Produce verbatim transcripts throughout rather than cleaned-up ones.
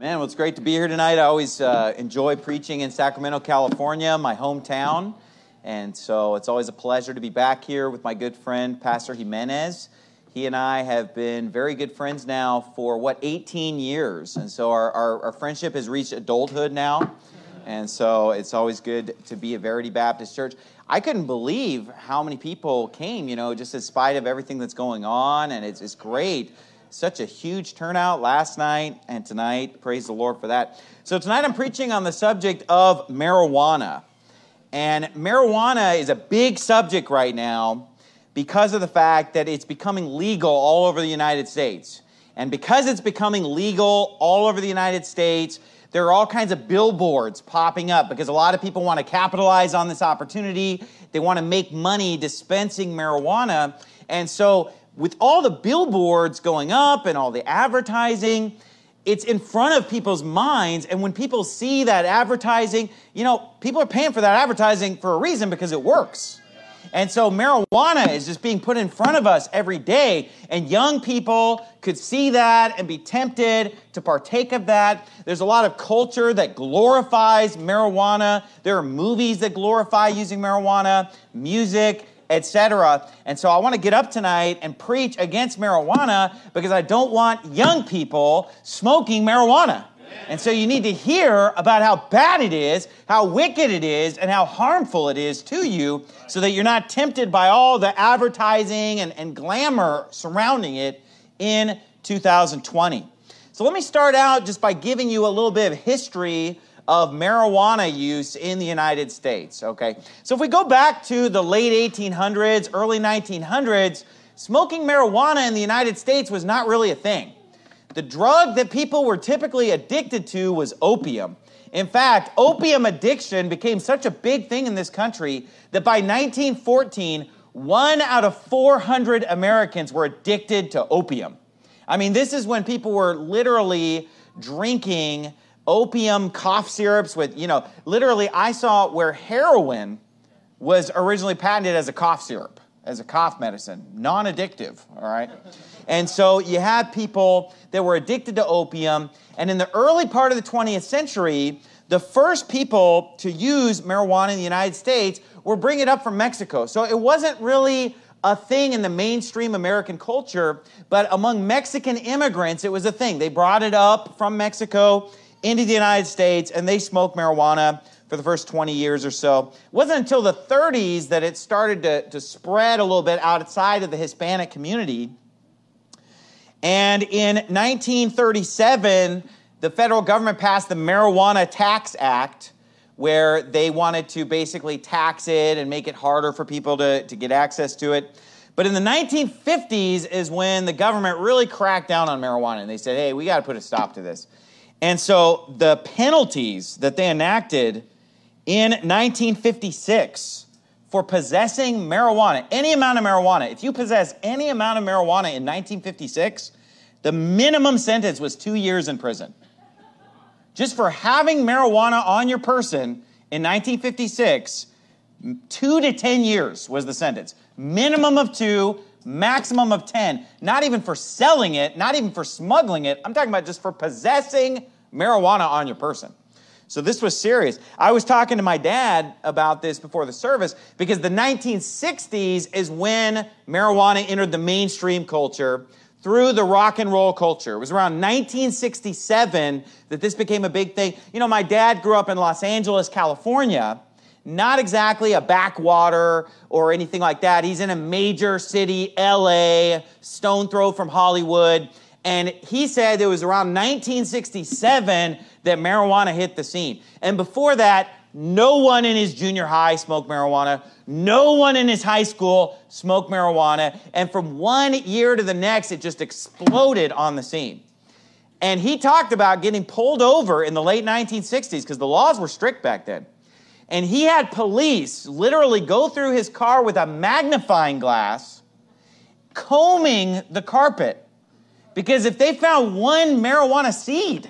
Man, well, it's great to be here tonight. I always uh, enjoy preaching in Sacramento, California, my hometown. And so it's always a pleasure to be back here with my good friend, Pastor Jimenez. He and I have been very good friends now for, what, eighteen years. And so our, our, our friendship has reached adulthood now. And so it's always good to be at Verity Baptist Church. I couldn't believe how many people came, you know, just in spite of everything that's going on. And it's, it's great. Such a huge turnout last night and tonight. Praise the Lord for that. So tonight I'm preaching on the subject of marijuana. And marijuana is a big subject right now because of the fact that it's becoming legal all over the United States. And because it's becoming legal all over the United States, there are all kinds of billboards popping up because a lot of people want to capitalize on this opportunity. They want to make money dispensing marijuana. And so with all the billboards going up and all the advertising, it's in front of people's minds. And when people see that advertising, you know, people are paying for that advertising for a reason because it works. And so marijuana is just being put in front of us every day. And young people could see that and be tempted to partake of that. There's a lot of culture that glorifies marijuana. There are movies that glorify using marijuana, music, et cetera. And so I want to get up tonight and preach against marijuana because I don't want young people smoking marijuana. And so you need to hear about how bad it is, how wicked it is, and how harmful it is to you so that you're not tempted by all the advertising and, and glamour surrounding it in two thousand twenty. So let me start out just by giving you a little bit of history of marijuana use in the United States, okay? So if we go back to the late eighteen hundreds, early nineteen hundreds, smoking marijuana in the United States was not really a thing. The drug that people were typically addicted to was opium. In fact, opium addiction became such a big thing in this country that by nineteen fourteen, one out of four hundred Americans were addicted to opium. I mean, this is when people were literally drinking opium cough syrups with, you know, literally I saw where heroin was originally patented as a cough syrup, as a cough medicine, non-addictive, all right? And so you had people that were addicted to opium, and in the early part of the twentieth century, the first people to use marijuana in the United States were bringing it up from Mexico. So it wasn't really a thing in the mainstream American culture, but among Mexican immigrants, it was a thing. They brought it up from Mexico into the United States, and they smoked marijuana for the first twenty years or so. It wasn't until the thirties that it started to, to spread a little bit outside of the Hispanic community. And in nineteen thirty-seven, the federal government passed the Marijuana Tax Act, where they wanted to basically tax it and make it harder for people to, to get access to it. But in the nineteen fifties is when the government really cracked down on marijuana, and they said, hey, we got to put a stop to this. And so the penalties that they enacted in nineteen fifty-six for possessing marijuana, any amount of marijuana, if you possess any amount of marijuana in nineteen fifty-six, the minimum sentence was two years in prison. Just for having marijuana on your person in nineteen fifty-six, two to ten years was the sentence. Minimum of two, maximum of ten. Not even for selling it, not even for smuggling it. I'm talking about just for possessing marijuana on your person. So this was serious. I was talking to my dad about this before the service because the nineteen sixties is when marijuana entered the mainstream culture through the rock and roll culture. It was around nineteen sixty-seven that this became a big thing. You know, my dad grew up in Los Angeles, California, not exactly a backwater or anything like that. He's in a major city, L A, stone throw from Hollywood. And he said it was around nineteen sixty-seven that marijuana hit the scene. And before that, no one in his junior high smoked marijuana. No one in his high school smoked marijuana. And from one year to the next, it just exploded on the scene. And he talked about getting pulled over in the late nineteen sixties because the laws were strict back then. And he had police literally go through his car with a magnifying glass, combing the carpet. Because if they found one marijuana seed,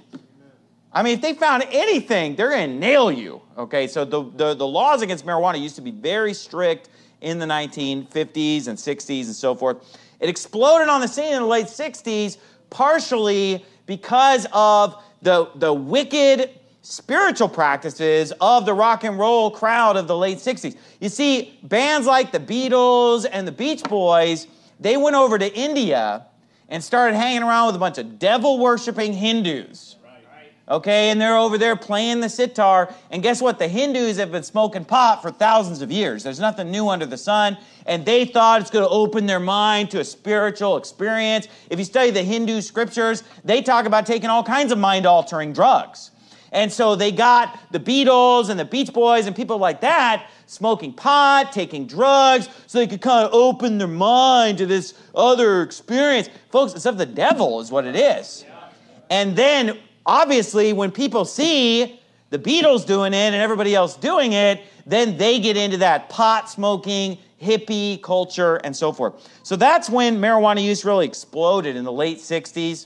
I mean, if they found anything, they're going to nail you. Okay, so the, the, the laws against marijuana used to be very strict in the nineteen fifties and sixties and so forth. It exploded on the scene in the late sixties, partially because of the, the wicked spiritual practices of the rock and roll crowd of the late sixties. You see, bands like the Beatles and the Beach Boys, they went over to India and started hanging around with a bunch of devil-worshipping Hindus. Okay, and they're over there playing the sitar, and guess what? The Hindus have been smoking pot for thousands of years. There's nothing new under the sun, and they thought it's going to open their mind to a spiritual experience. If you study the Hindu scriptures, they talk about taking all kinds of mind-altering drugs. And so they got the Beatles and the Beach Boys and people like that smoking pot, taking drugs, so they could kind of open their mind to this other experience. Folks, it's of the devil is what it is. And then obviously, when people see the Beatles doing it and everybody else doing it, then they get into that pot-smoking, hippie culture and so forth. So that's when marijuana use really exploded in the late sixties.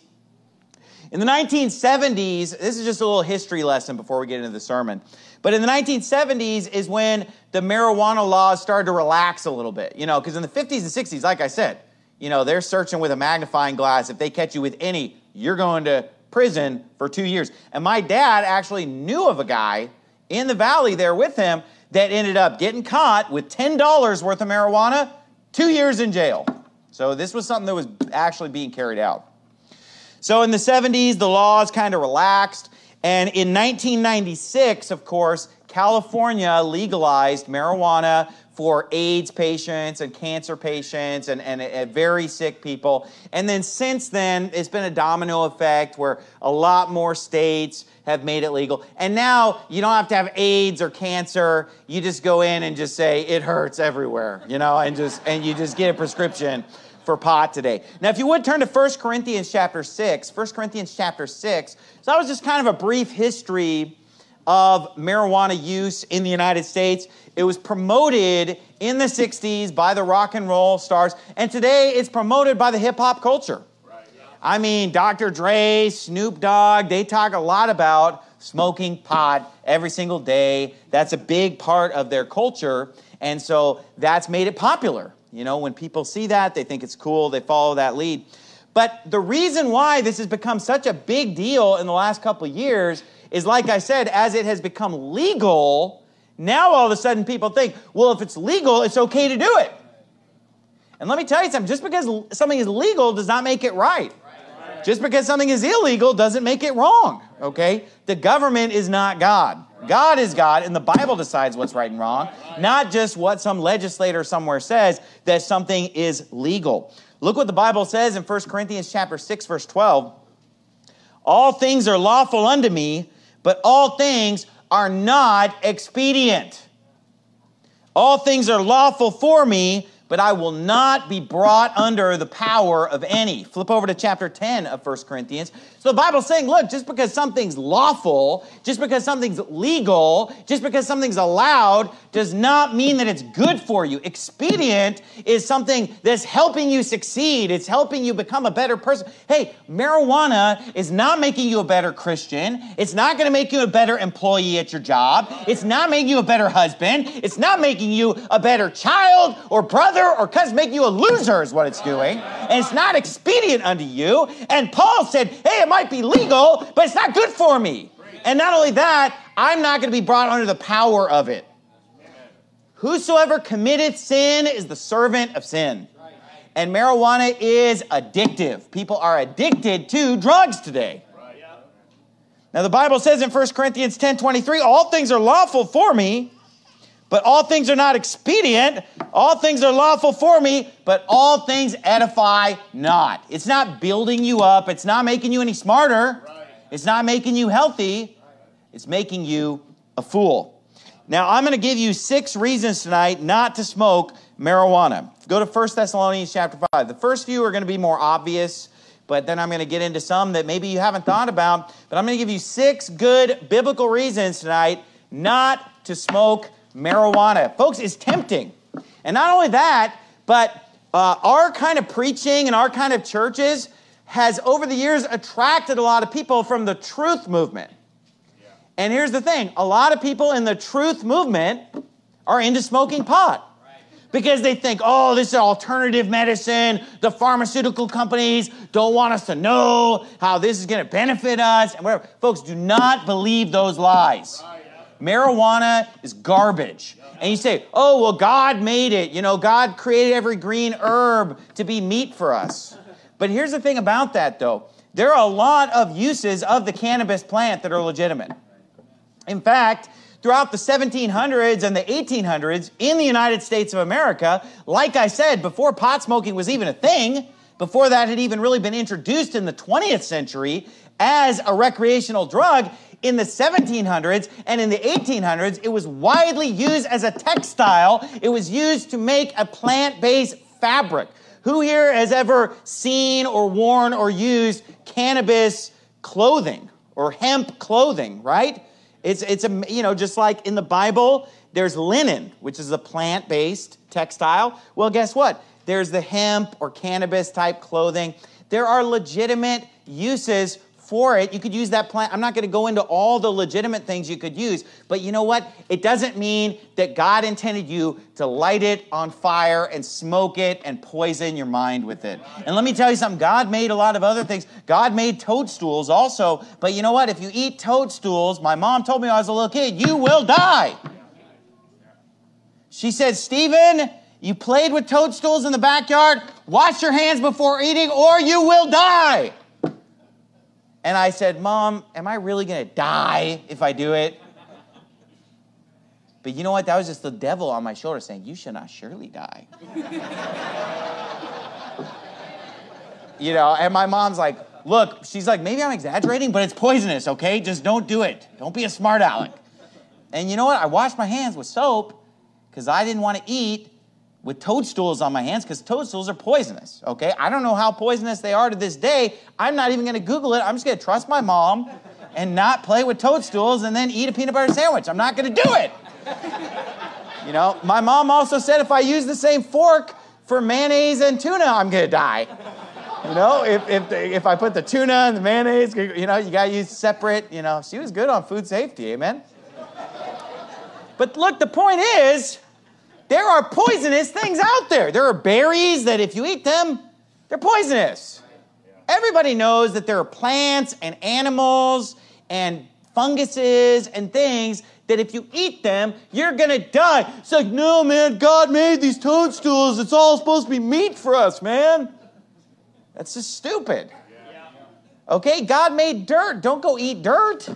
In the nineteen seventies, this is just a little history lesson before we get into the sermon, but in the nineteen seventies is when the marijuana laws started to relax a little bit, you know, because in the fifties and sixties, like I said, you know, they're searching with a magnifying glass. If they catch you with any, you're going to prison for two years. And my dad actually knew of a guy in the valley there with him that ended up getting caught with ten dollars worth of marijuana, two years in jail. So this was something that was actually being carried out. So in the seventies, the laws kind of relaxed. And in nineteen ninety-six, of course, California legalized marijuana for AIDS patients and cancer patients and, and, and very sick people. And then since then, it's been a domino effect where a lot more states have made it legal. And now you don't have to have AIDS or cancer. You just go in and just say, it hurts everywhere, you know, and just and you just get a prescription for pot today. Now, if you would turn to First Corinthians chapter six, First Corinthians chapter six. So that was just kind of a brief history of marijuana use in the United States. It was promoted in the sixties by the rock and roll stars, and today it's promoted by the hip-hop culture. Right, yeah. I mean, Doctor Dre, Snoop Dogg, they talk a lot about smoking pot every single day. That's a big part of their culture, and so that's made it popular. You know, when people see that, they think it's cool, they follow that lead. But the reason why this has become such a big deal in the last couple of years is, like I said, as it has become legal, now all of a sudden people think, well, if it's legal, it's okay to do it. And let me tell you something, just because something is legal does not make it right. Just because something is illegal doesn't make it wrong, okay? The government is not God. God is God, and the Bible decides what's right and wrong, not just what some legislator somewhere says that something is legal. Look what the Bible says in First Corinthians chapter six, verse twelve. All things are lawful unto me, but all things are not expedient. All things are lawful for me, but I will not be brought under the power of any. Flip over to chapter ten of First Corinthians. So the Bible's saying, look, just because something's lawful, just because something's legal, just because something's allowed, does not mean that it's good for you. Expedient is something that's helping you succeed. It's helping you become a better person. Hey, marijuana is not making you a better Christian. It's not going to make you a better employee at your job. It's not making you a better husband. It's not making you a better child or brother or cousin. Making you a loser is what it's doing. And it's not expedient unto you. And Paul said, hey, it might be legal, but it's not good for me. And not only that, I'm not going to be brought under the power of it. Whosoever committeth sin is the servant of sin. And marijuana is addictive. People are addicted to drugs today. Now the Bible says in First Corinthians ten twenty-three, all things are lawful for me, but all things are not expedient. All things are lawful for me, but all things edify not. It's not building you up. It's not making you any smarter. It's not making you healthy. It's making you a fool. Now, I'm going to give you six reasons tonight not to smoke marijuana. Go to First Thessalonians chapter five. The first few are going to be more obvious, but then I'm going to get into some that maybe you haven't thought about. But I'm going to give you six good biblical reasons tonight not to smoke marijuana. Folks, it's tempting. And not only that, but uh, our kind of preaching and our kind of churches has over the years attracted a lot of people from the truth movement. Yeah. And here's the thing. A lot of people in the truth movement are into smoking pot. Right. because they think, oh, this is alternative medicine. The pharmaceutical companies don't want us to know how this is going to benefit us and whatever. Folks, do not believe those lies. Marijuana is garbage. And you say, oh, well, God made it. You know, God created every green herb to be meat for us. But here's the thing about that, though. There are a lot of uses of the cannabis plant that are legitimate. In fact, throughout the seventeen hundreds and the eighteen hundreds in the United States of America, like I said, before pot smoking was even a thing, before that had even really been introduced in the twentieth century as a recreational drug, in the seventeen hundreds and in the eighteen hundreds, it was widely used as a textile. It was used to make a plant-based fabric. Who here has ever seen or worn or used cannabis clothing or hemp clothing, right? It's, it's a, you know, just like in the Bible, there's linen, which is a plant-based textile. Well, guess what? There's the hemp or cannabis type clothing. There are legitimate uses for it. You could use that plant. I'm not going to go into all the legitimate things you could use, but you know what? It doesn't mean that God intended you to light it on fire and smoke it and poison your mind with it. And let me tell you something. God made a lot of other things. God made toadstools also, but you know what? If you eat toadstools, my mom told me when I was a little kid, you will die. She said, Stephen, you played with toadstools in the backyard. Wash your hands before eating or you will die. And I said, Mom, am I really going to die if I do it? But you know what? That was just the devil on my shoulder saying, you shall not surely die. You know, and my mom's like, look, she's like, maybe I'm exaggerating, but it's poisonous, okay? Just don't do it. Don't be a smart aleck. And you know what? I washed my hands with soap because I didn't want to eat with toadstools on my hands because toadstools are poisonous, okay? I don't know how poisonous they are to this day. I'm not even going to Google it. I'm just going to trust my mom and not play with toadstools and then eat a peanut butter sandwich. I'm not going to do it. You know, my mom also said if I use the same fork for mayonnaise and tuna, I'm going to die. You know, if if if I put the tuna and the mayonnaise, you know, you got to use separate, you know. She was good on food safety, amen? But look, the point is, there are poisonous things out there. There are berries that if you eat them, they're poisonous. Everybody knows that there are plants and animals and funguses and things that if you eat them, you're going to die. It's like, no, man, God made these toadstools. It's all supposed to be meat for us, man. That's just stupid. Okay, God made dirt. Don't go eat dirt.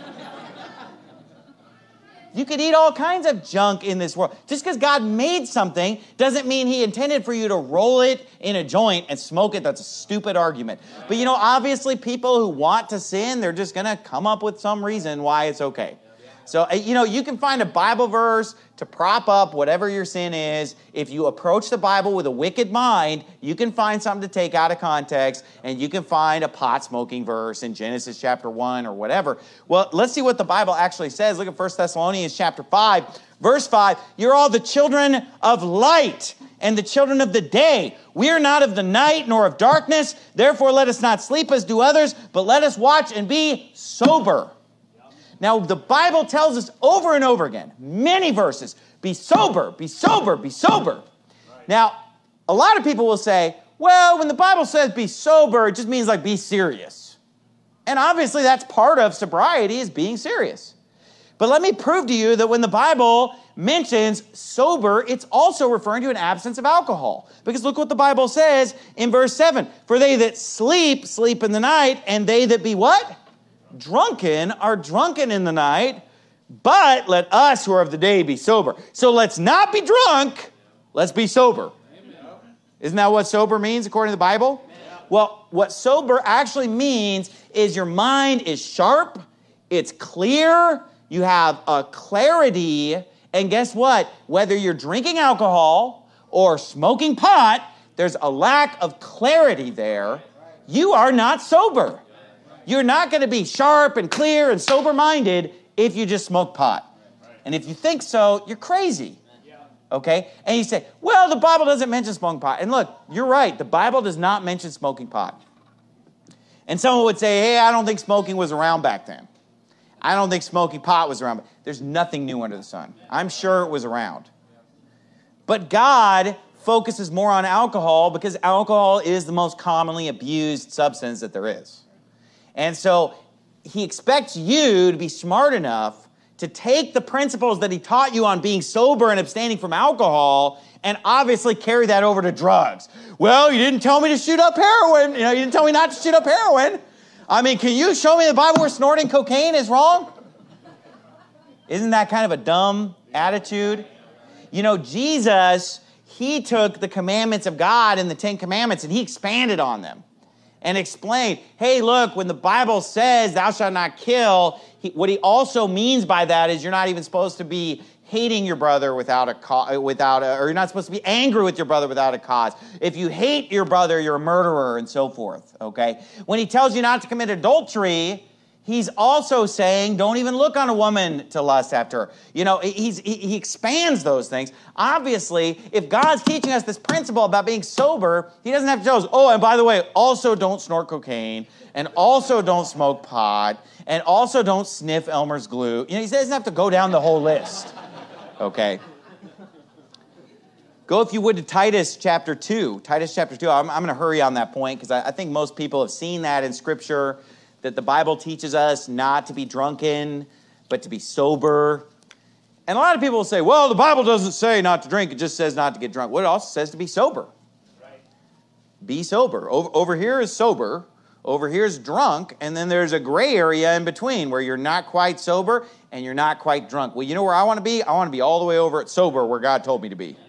You could eat all kinds of junk in this world. Just because God made something doesn't mean he intended for you to roll it in a joint and smoke it. That's a stupid argument. But you know, obviously people who want to sin, they're just going to come up with some reason why it's okay. So, you know, you can find a Bible verse to prop up whatever your sin is. If you approach the Bible with a wicked mind, you can find something to take out of context, and you can find a pot-smoking verse in Genesis chapter one or whatever. Well, let's see what the Bible actually says. Look at First Thessalonians chapter five, verse five. You're all the children of light and the children of the day. We are not of the night nor of darkness. Therefore, let us not sleep as do others, but let us watch and be sober. Now, the Bible tells us over and over again, many verses, be sober, be sober, be sober. Right. Now, a lot of people will say, well, when the Bible says be sober, it just means like be serious. And obviously that's part of sobriety is being serious. But let me prove to you that when the Bible mentions sober, it's also referring to an absence of alcohol. Because look what the Bible says in verse seven. For they that sleep, sleep in the night, and they that be what? Drunken are drunken in the night, but let us who are of the day be sober. So let's not be drunk, let's be sober. Isn't that what sober means according to the Bible? Well, what sober actually means is your mind is sharp, it's clear, you have a clarity, and guess what? Whether you're drinking alcohol or smoking pot, there's a lack of clarity there. You are not sober. You're not going to be sharp and clear and sober-minded if you just smoke pot. And if you think so, you're crazy. Okay? And you say, well, the Bible doesn't mention smoking pot. And look, you're right. The Bible does not mention smoking pot. And someone would say, hey, I don't think smoking was around back then. I don't think smoking pot was around. There's nothing new under the sun. I'm sure it was around. But God focuses more on alcohol because alcohol is the most commonly abused substance that there is. And so he expects you to be smart enough to take the principles that he taught you on being sober and abstaining from alcohol and obviously carry that over to drugs. Well, you didn't tell me to shoot up heroin. You know, you didn't tell me not to shoot up heroin. I mean, can you show me in the Bible where snorting cocaine is wrong? Isn't that kind of a dumb attitude? You know, Jesus, he took the commandments of God and the Ten Commandments and he expanded on them and explained, hey, look, when the Bible says thou shalt not kill, he, what he also means by that is you're not even supposed to be hating your brother without a cause, without a, or you're not supposed to be angry with your brother without a cause. If you hate your brother, you're a murderer and so forth, okay? When he tells you not to commit adultery, he's also saying, don't even look on a woman to lust after her. You know, he's, he, he expands those things. Obviously, if God's teaching us this principle about being sober, he doesn't have to tell us, oh, and by the way, also don't snort cocaine, and also don't smoke pot, and also don't sniff Elmer's glue. You know, he doesn't have to go down the whole list, okay? Go, if you would, to Titus chapter two. Titus chapter two. I'm, I'm going to hurry on that point because I, I think most people have seen that in Scripture, that the Bible teaches us not to be drunken, but to be sober. And a lot of people will say, well, the Bible doesn't say not to drink. It just says not to get drunk. Well, it also says to be sober. Right. Be sober. Over, over here is sober. Over here is drunk. And then there's a gray area in between where you're not quite sober and you're not quite drunk. Well, you know where I want to be? I want to be all the way over at sober where God told me to be.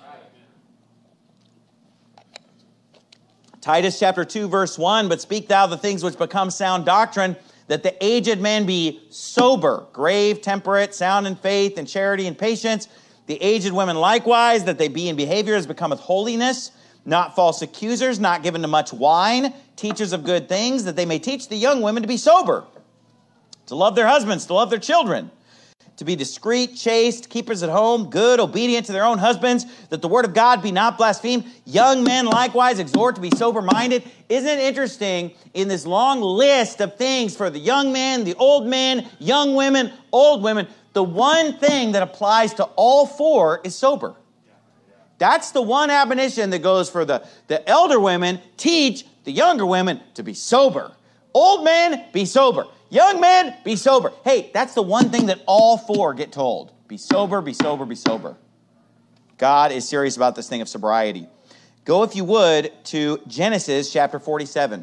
Titus chapter two, verse one, but speak thou the things which become sound doctrine, that the aged man be sober, grave, temperate, sound in faith and charity and patience. The aged women likewise, that they be in behavior as becometh holiness, not false accusers, not given to much wine, teachers of good things, that they may teach the young women to be sober, to love their husbands, to love their children, to be discreet, chaste, keepers at home, good, obedient to their own husbands, that the word of God be not blasphemed. Young men likewise exhort to be sober-minded. Isn't it interesting in this long list of things for the young men, the old men, young women, old women, the one thing that applies to all four is sober. That's the one admonition that goes for the, the elder women, teach the younger women to be sober. Old men, be sober. Young men, be sober. Hey, that's the one thing that all four get told. Be sober, be sober, be sober. God is serious about this thing of sobriety. Go, if you would, to Genesis chapter forty-seven.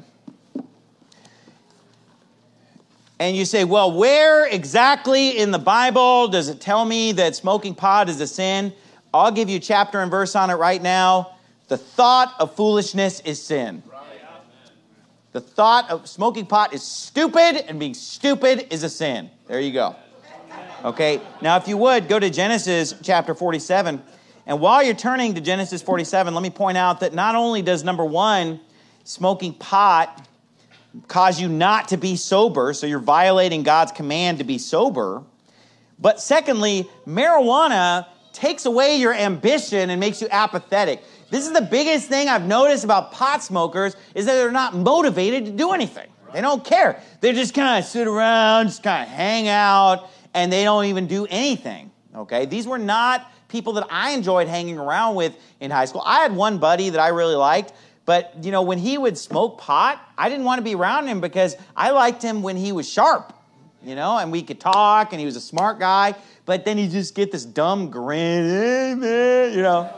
And you say, well, where exactly in the Bible does it tell me that smoking pot is a sin? I'll give you chapter and verse on it right now. The thought of foolishness is sin. The thought of smoking pot is stupid, and being stupid is a sin. There you go. Okay, now if you would, go to Genesis chapter forty-seven. And while you're turning to Genesis forty-seven, let me point out that not only does, number one, smoking pot cause you not to be sober, so you're violating God's command to be sober, but secondly, marijuana takes away your ambition and makes you apathetic. This is the biggest thing I've noticed about pot smokers is that they're not motivated to do anything. They don't care. They just kind of sit around, just kind of hang out, and they don't even do anything, okay? These were not people that I enjoyed hanging around with in high school. I had one buddy that I really liked, but, you know, when he would smoke pot, I didn't want to be around him because I liked him when he was sharp, you know, and we could talk, and he was a smart guy, but then he'd just get this dumb grin, hey, man, you know.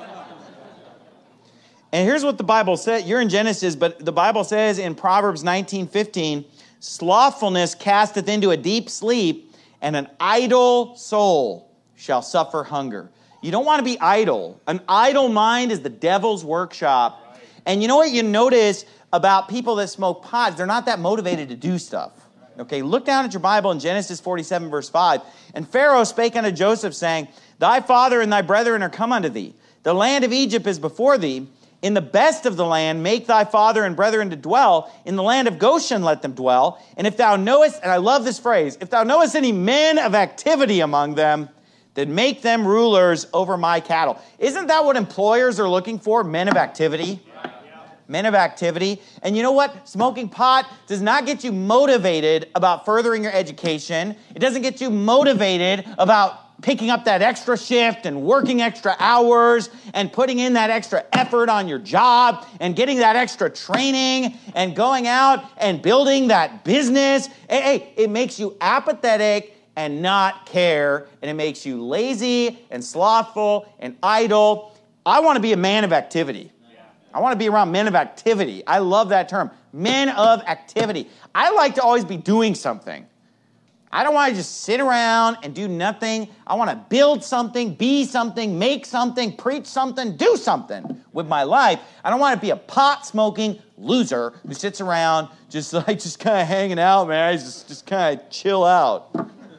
And here's what the Bible says. You're in Genesis, but the Bible says in Proverbs nineteen fifteen, slothfulness casteth into a deep sleep, and an idle soul shall suffer hunger. You don't want to be idle. An idle mind is the devil's workshop. Right. And you know what you notice about people that smoke pot? They're not that motivated to do stuff. Okay, look down at your Bible in Genesis forty-seven, verse five. And Pharaoh spake unto Joseph, saying, thy father and thy brethren are come unto thee. The land of Egypt is before thee. In the best of the land, make thy father and brethren to dwell. In the land of Goshen, let them dwell. And if thou knowest, and I love this phrase, if thou knowest any men of activity among them, then make them rulers over my cattle. Isn't that what employers are looking for? Men of activity? Men of activity. And you know what? Smoking pot does not get you motivated about furthering your education. It doesn't get you motivated about picking up that extra shift and working extra hours and putting in that extra effort on your job and getting that extra training and going out and building that business. Hey, hey, it makes you apathetic and not care, and it makes you lazy and slothful and idle. I want to be a man of activity. I want to be around men of activity. I love that term, men of activity. I like to always be doing something. I don't want to just sit around and do nothing. I want to build something, be something, make something, preach something, do something with my life. I don't want to be a pot-smoking loser who sits around just like just kind of hanging out, man. Just, just kind of chill out.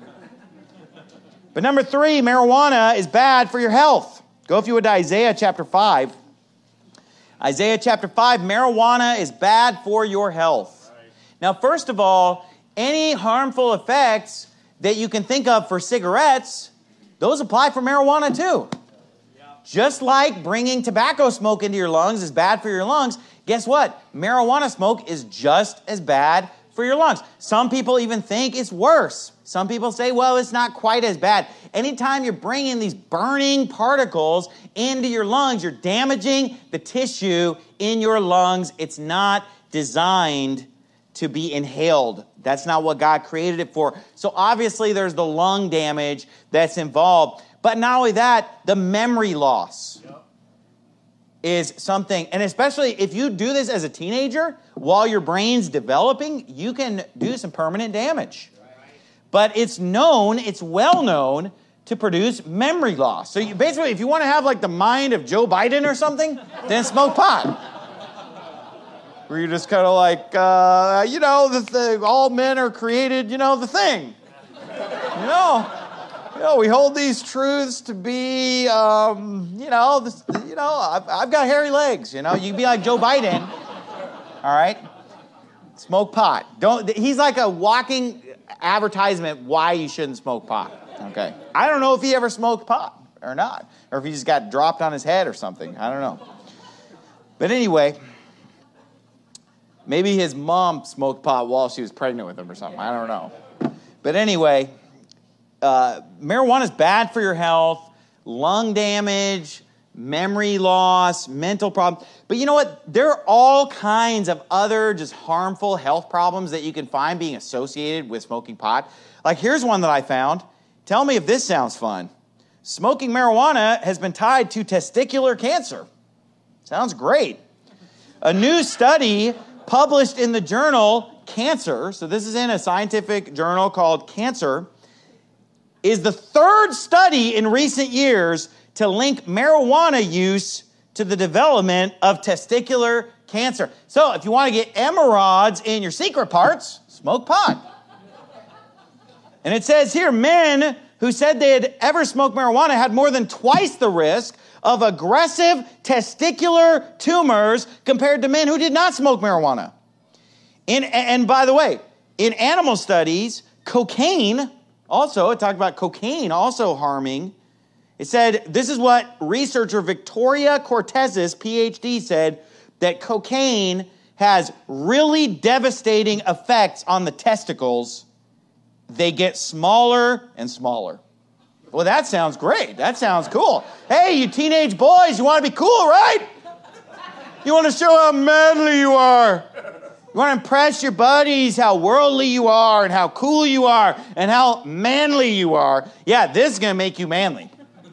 But number three, marijuana is bad for your health. Go if you would to Isaiah chapter five. Isaiah chapter five, marijuana is bad for your health. Right. Now, first of all, any harmful effects that you can think of for cigarettes, those apply for marijuana too. Yeah. Just like bringing tobacco smoke into your lungs is bad for your lungs, guess what? Marijuana smoke is just as bad for your lungs. Some people even think it's worse. Some people say, well, it's not quite as bad. Anytime you're bringing these burning particles into your lungs, you're damaging the tissue in your lungs. It's not designed to be inhaled. That's not what God created it for. So obviously there's the lung damage that's involved. But not only that, the memory loss yep. is something, and especially if you do this as a teenager, while your brain's developing, you can do some permanent damage. Right. But it's known, it's well known, to produce memory loss. So you, basically, if you want to have like the mind of Joe Biden or something, then smoke pot. Where you're just kind of like, uh, you know, the, the, all men are created, you know, the thing. You know, you know, we hold these truths to be, um, you know, this, you know, I've, I've got hairy legs. You know, you can be like Joe Biden. All right, smoke pot. Don't. He's like a walking advertisement why you shouldn't smoke pot. Okay, I don't know if he ever smoked pot or not, or if he just got dropped on his head or something. I don't know. But anyway. Maybe his mom smoked pot while she was pregnant with him or something. I don't know. But anyway, uh, marijuana is bad for your health, lung damage, memory loss, mental problems. But you know what? There are all kinds of other just harmful health problems that you can find being associated with smoking pot. Like here's one that I found. Tell me if this sounds fun. Smoking marijuana has been tied to testicular cancer. Sounds great. A new study published in the journal Cancer, so this is in a scientific journal called Cancer, is the third study in recent years to link marijuana use to the development of testicular cancer. So if you want to get emerods in your secret parts, smoke pot. And it says here, men who said they had ever smoked marijuana had more than twice the risk of aggressive testicular tumors compared to men who did not smoke marijuana. In, and by the way, in animal studies, cocaine also, it talked about cocaine also harming. It said, this is what researcher Victoria Cortez's P H D said, that cocaine has really devastating effects on the testicles. They get smaller and smaller. Well, that sounds great. That sounds cool. Hey, you teenage boys, you want to be cool, right? You want to show how manly you are. You want to impress your buddies how worldly you are and how cool you are and how manly you are. Yeah, this is going to make you manly.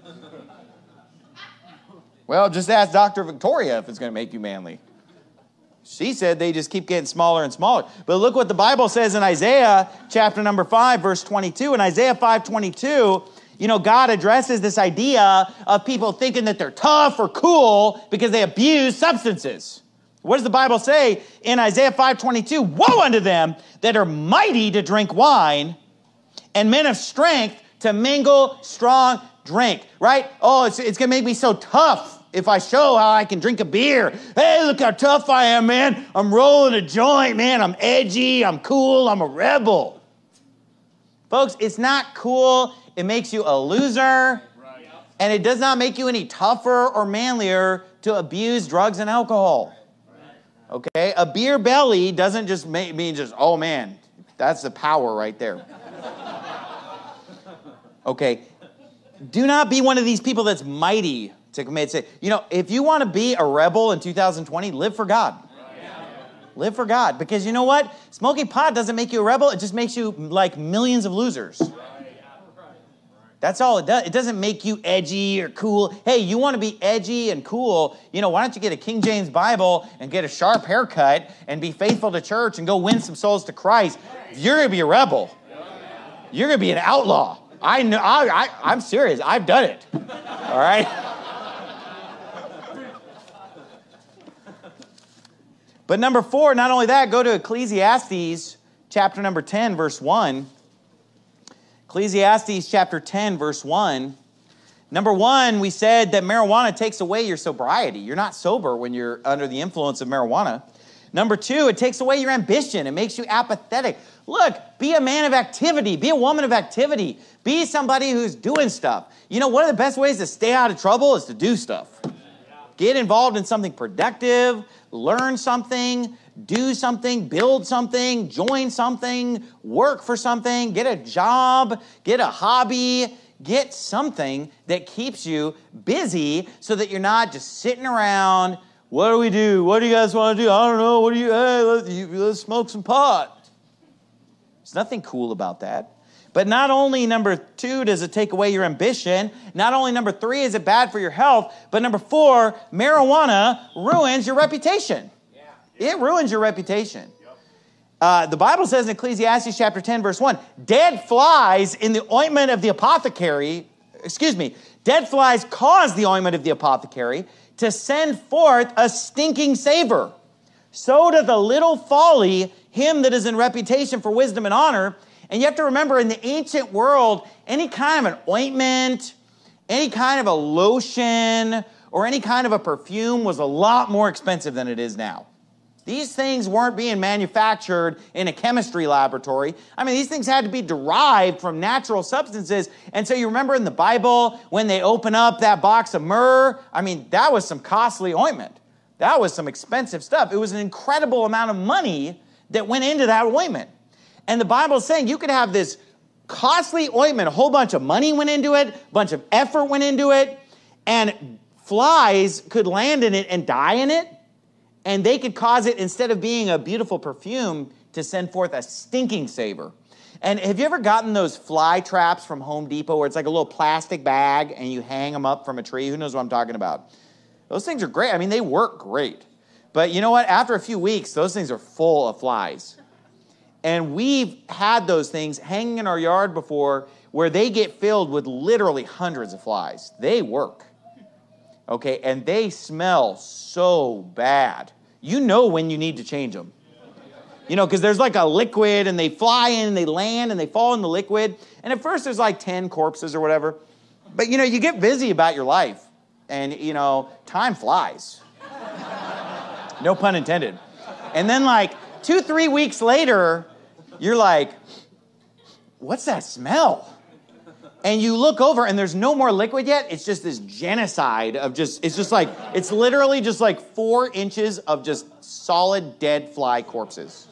Well, just ask Doctor Victoria if it's going to make you manly. She said they just keep getting smaller and smaller. But look what the Bible says in Isaiah chapter number five, verse twenty-two. In Isaiah five twenty-two, you know, God addresses this idea of people thinking that they're tough or cool because they abuse substances. What does the Bible say in Isaiah five twenty-two? Woe unto them that are mighty to drink wine and men of strength to mingle strong drink, right? Oh, it's, it's going to make me so tough if I show how I can drink a beer. Hey, look how tough I am, man. I'm rolling a joint, man. I'm edgy. I'm cool. I'm a rebel. Folks, it's not cool. It makes you a loser. Right. And it does not make you any tougher or manlier to abuse drugs and alcohol. Okay? A beer belly doesn't just make, mean just, oh, man, that's the power right there. Okay? Do not be one of these people that's mighty to commit sin. You know, if you want to be a rebel in two thousand twenty, live for God. Yeah. Live for God. Because you know what? Smoking pot doesn't make you a rebel. It just makes you like millions of losers. That's all it does. It doesn't make you edgy or cool. Hey, you want to be edgy and cool, you know, why don't you get a King James Bible and get a sharp haircut and be faithful to church and go win some souls to Christ? You're going to be a rebel. You're going to be an outlaw. I know. I, I, I'm serious. I've done it. All right? But number four, not only that, go to Ecclesiastes chapter number ten, verse one. Ecclesiastes chapter ten, verse one. Number one, we said that marijuana takes away your sobriety. You're not sober when you're under the influence of marijuana. Number two, it takes away your ambition. It makes you apathetic. Look, be a man of activity. Be a woman of activity. Be somebody who's doing stuff. You know, one of the best ways to stay out of trouble is to do stuff. Get involved in something productive. Learn something. Do something. Build something. Join something. Work for something. Get a job. Get a hobby. Get something that keeps you busy so that you're not just sitting around. What do we do? What do you guys want to do? I don't know. What do you, hey, let's, you, let's smoke some pot. There's nothing cool about that. But not only, number two, does it take away your ambition, not only, number three, is it bad for your health, but number four, marijuana ruins your reputation. Yeah. It ruins your reputation. Yep. Uh, the Bible says in Ecclesiastes chapter ten, verse one, dead flies in the ointment of the apothecary, excuse me, dead flies cause the ointment of the apothecary to send forth a stinking savor. So doth a little folly him that is in reputation for wisdom and honor. And you have to remember, in the ancient world, any kind of an ointment, any kind of a lotion, or any kind of a perfume was a lot more expensive than it is now. These things weren't being manufactured in a chemistry laboratory. I mean, these things had to be derived from natural substances. And so you remember in the Bible, when they open up that box of myrrh, I mean, that was some costly ointment. That was some expensive stuff. It was an incredible amount of money that went into that ointment. And the Bible is saying you could have this costly ointment, a whole bunch of money went into it, a bunch of effort went into it, and flies could land in it and die in it, and they could cause it, instead of being a beautiful perfume, to send forth a stinking savor. And have you ever gotten those fly traps from Home Depot where it's like a little plastic bag and you hang them up from a tree? Who knows what I'm talking about? Those things are great. I mean, they work great. But you know what? After a few weeks, those things are full of flies. And we've had those things hanging in our yard before where they get filled with literally hundreds of flies. They work. Okay, and they smell so bad. You know when you need to change them. You know, because there's like a liquid and they fly in and they land and they fall in the liquid. And at first there's like ten corpses or whatever. But, you know, you get busy about your life. And, you know, time flies. No pun intended. And then like two, three weeks later, you're like, what's that smell? And you look over and there's no more liquid yet. It's just this genocide of just, it's just like, it's literally just like four inches of just solid dead fly corpses.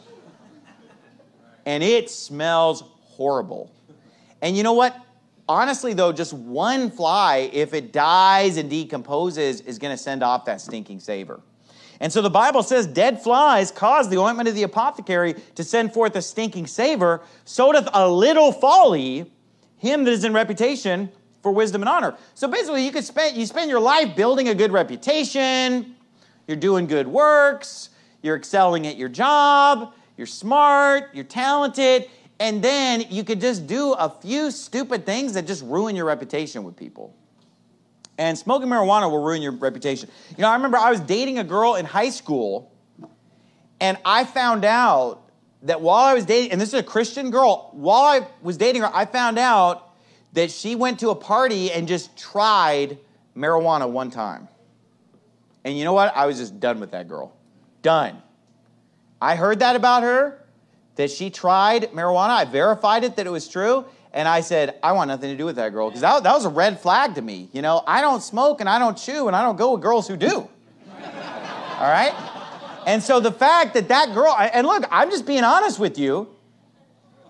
And it smells horrible. And you know what? Honestly, though, just one fly, if it dies and decomposes, is going to send off that stinking savor. And so the Bible says, dead flies cause the ointment of the apothecary to send forth a stinking savor. So doth a little folly him that is in reputation for wisdom and honor. So basically, you could spend you spend your life building a good reputation. You're doing good works. You're excelling at your job. You're smart. You're talented. And then you could just do a few stupid things that just ruin your reputation with people. And smoking marijuana will ruin your reputation. You know, I remember I was dating a girl in high school, and I found out that while I was dating, and this is a Christian girl, while I was dating her, I found out that she went to a party and just tried marijuana one time. And you know what? I was just done with that girl. Done. I heard that about her, that she tried marijuana. I verified it, that it was true. And I said, I want nothing to do with that girl. Because that, that was a red flag to me. You know, I don't smoke and I don't chew and I don't go with girls who do. All right? And so the fact that that girl, and look, I'm just being honest with you.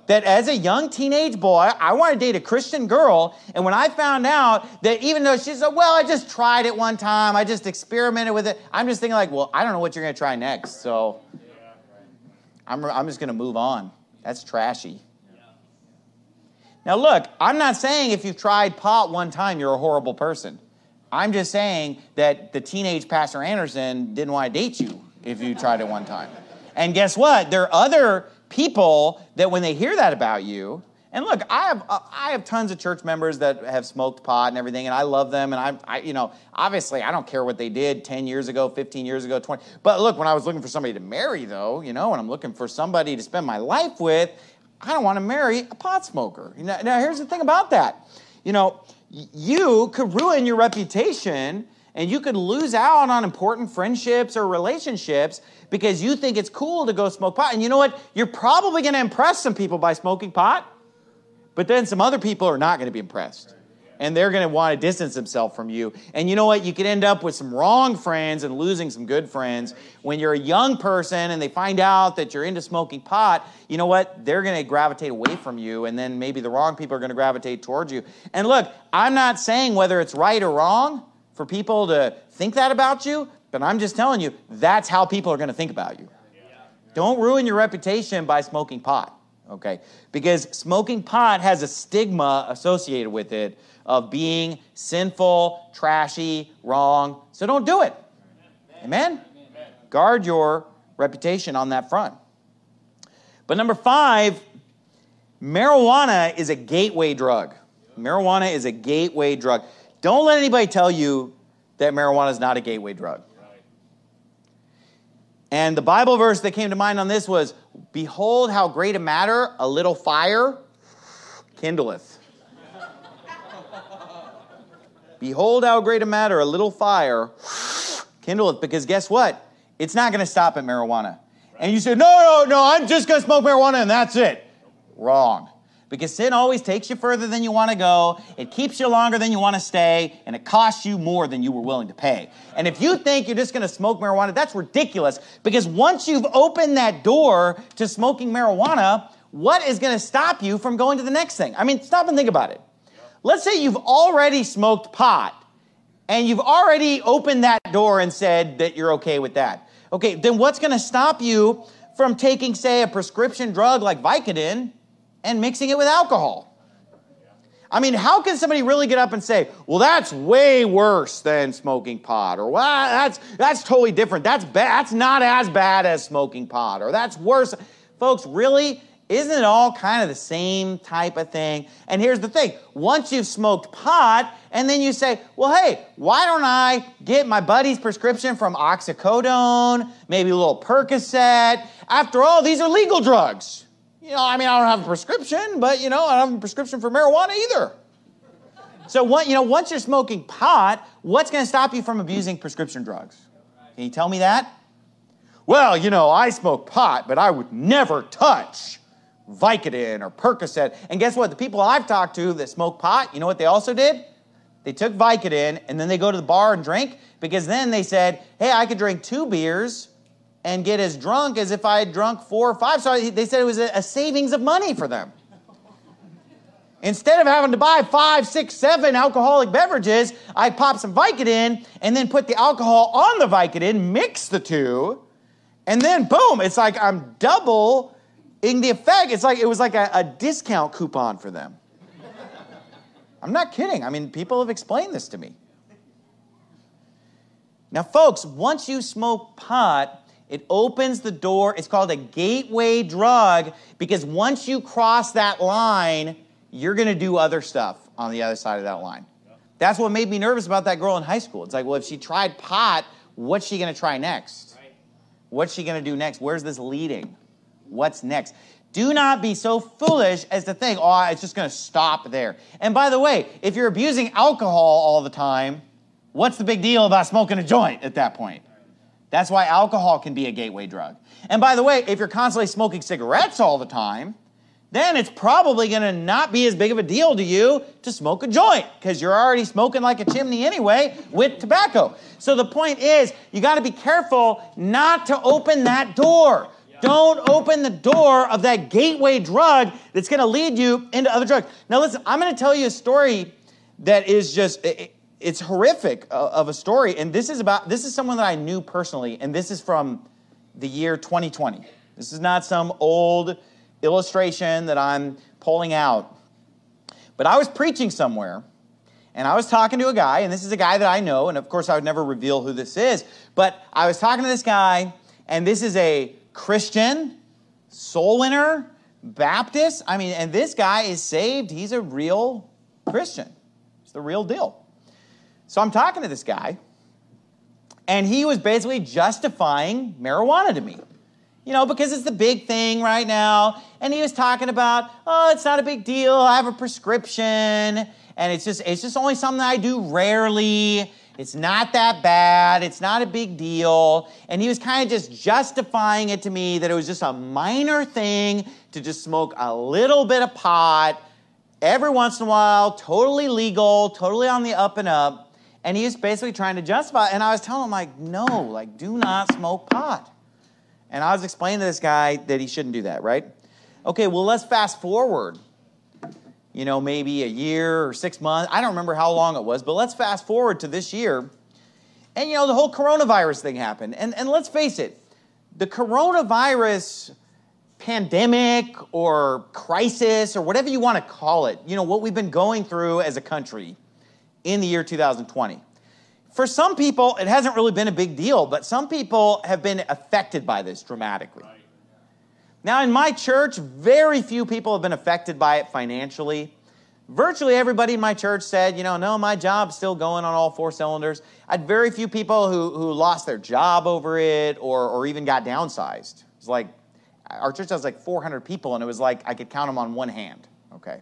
that as a young teenage boy, I want to date a Christian girl. And when I found out that even though she said, well, I just tried it one time, I just experimented with it, I'm just thinking like, well, I don't know what you're going to try next. So I'm, I'm just going to move on. That's trashy. Now, look, I'm not saying if you've tried pot one time, you're a horrible person. I'm just saying that the teenage Pastor Anderson didn't want to date you if you tried it one time. And guess what? There are other people that when they hear that about you, and look, I have uh, I have tons of church members that have smoked pot and everything, and I love them, and I, I, you know, obviously I don't care what they did ten years ago, fifteen years ago, twenty. But look, when I was looking for somebody to marry, though, you know, and I'm looking for somebody to spend my life with, I don't want to marry a pot smoker. Now, now here's the thing about that. You know, you could ruin your reputation and you could lose out on important friendships or relationships because you think it's cool to go smoke pot. And you know what? You're probably going to impress some people by smoking pot, but then some other people are not going to be impressed. And they're going to want to distance themselves from you. And you know what? You could end up with some wrong friends and losing some good friends. When you're a young person and they find out that you're into smoking pot, you know what? They're going to gravitate away from you, and then maybe the wrong people are going to gravitate towards you. And look, I'm not saying whether it's right or wrong for people to think that about you, but I'm just telling you, that's how people are going to think about you. Don't ruin your reputation by smoking pot, okay? Because smoking pot has a stigma associated with it of being sinful, trashy, wrong. So don't do it. Amen? Amen? Guard your reputation on that front. But number five, marijuana is a gateway drug. Marijuana is a gateway drug. Don't let anybody tell you that marijuana is not a gateway drug. And the Bible verse that came to mind on this was, behold how great a matter a little fire kindleth. Behold how great a matter a little fire kindleth. Because guess what? It's not going to stop at marijuana. And you say, no, no, no, I'm just going to smoke marijuana and that's it. Wrong. Because sin always takes you further than you want to go. It keeps you longer than you want to stay. And it costs you more than you were willing to pay. And if you think you're just going to smoke marijuana, that's ridiculous. Because once you've opened that door to smoking marijuana, what is going to stop you from going to the next thing? I mean, stop and think about it. Let's say you've already smoked pot and you've already opened that door and said that you're okay with that. Okay, then what's going to stop you from taking, say, a prescription drug like Vicodin and mixing it with alcohol? I mean, how can somebody really get up and say, well, that's way worse than smoking pot, or well, that's that's totally different. That's bad. That's not as bad as smoking pot, or that's worse. Folks, really? Isn't it all kind of the same type of thing? And here's the thing. Once you've smoked pot, and then you say, well, hey, why don't I get my buddy's prescription from oxycodone, maybe a little Percocet? After all, these are legal drugs. You know, I mean, I don't have a prescription, but, you know, I don't have a prescription for marijuana either. So, what, you know, once you're smoking pot, what's going to stop you from abusing prescription drugs? Can you tell me that? Well, you know, I smoke pot, but I would never touch Vicodin or Percocet. And guess what? The people I've talked to that smoke pot, you know what they also did? They took Vicodin and then they go to the bar and drink, because then they said, hey, I could drink two beers and get as drunk as if I had drunk four or five. So they said it was a savings of money for them. Instead of having to buy five, six, seven alcoholic beverages, I pop some Vicodin and then put the alcohol on the Vicodin, mix the two, and then boom, it's like I'm double in the effect. It's like it was like a, a discount coupon for them. I'm not kidding. I mean, people have explained this to me. Now, folks, once you smoke pot, it opens the door. It's called a gateway drug, because once you cross that line, you're going to do other stuff on the other side of that line. That's what made me nervous about that girl in high school. It's like, well, if she tried pot, what's she going to try next? What's she going to do next? Where's this leading? What's next? Do not be so foolish as to think, oh, it's just going to stop there. And by the way, if you're abusing alcohol all the time, what's the big deal about smoking a joint at that point? That's why alcohol can be a gateway drug. And by the way, if you're constantly smoking cigarettes all the time, then it's probably going to not be as big of a deal to you to smoke a joint, because you're already smoking like a chimney anyway with tobacco. So the point is, you got to be careful not to open that door. Don't open the door of that gateway drug that's going to lead you into other drugs. Now listen, I'm going to tell you a story that is just, it, it's horrific of a story. And this is about, this is someone that I knew personally. And this is from the year twenty twenty. This is not some old illustration that I'm pulling out. But I was preaching somewhere, and I was talking to a guy, and this is a guy that I know, and of course I would never reveal who this is, but I was talking to this guy, and this is a Christian, soul winner, Baptist. I mean, and this guy is saved. He's a real Christian. It's the real deal. So I'm talking to this guy, and he was basically justifying marijuana to me. You know, because it's the big thing right now. And he was talking about, oh, it's not a big deal. I have a prescription. And it's just, it's just only something I do rarely. It's not that bad. It's not a big deal. And he was kind of just justifying it to me that it was just a minor thing to just smoke a little bit of pot every once in a while, totally legal, totally on the up and up. And he was basically trying to justify it. And I was telling him, like, no, like, do not smoke pot. And I was explaining to this guy that he shouldn't do that, right? Okay, well, let's fast forward, you know, maybe a year or six months. I don't remember how long it was, but let's fast forward to this year. And, you know, the whole coronavirus thing happened. And, and let's face it, the coronavirus pandemic or crisis or whatever you want to call it, you know, what we've been going through as a country in the year two thousand twenty. For some people, it hasn't really been a big deal, but some people have been affected by this dramatically. Right. Now, in my church, very few people have been affected by it financially. Virtually everybody in my church said, you know, no, my job's still going on all four cylinders. I had very few people who, who lost their job over it or, or even got downsized. It was like, our church has like four hundred people, and it was like I could count them on one hand, okay?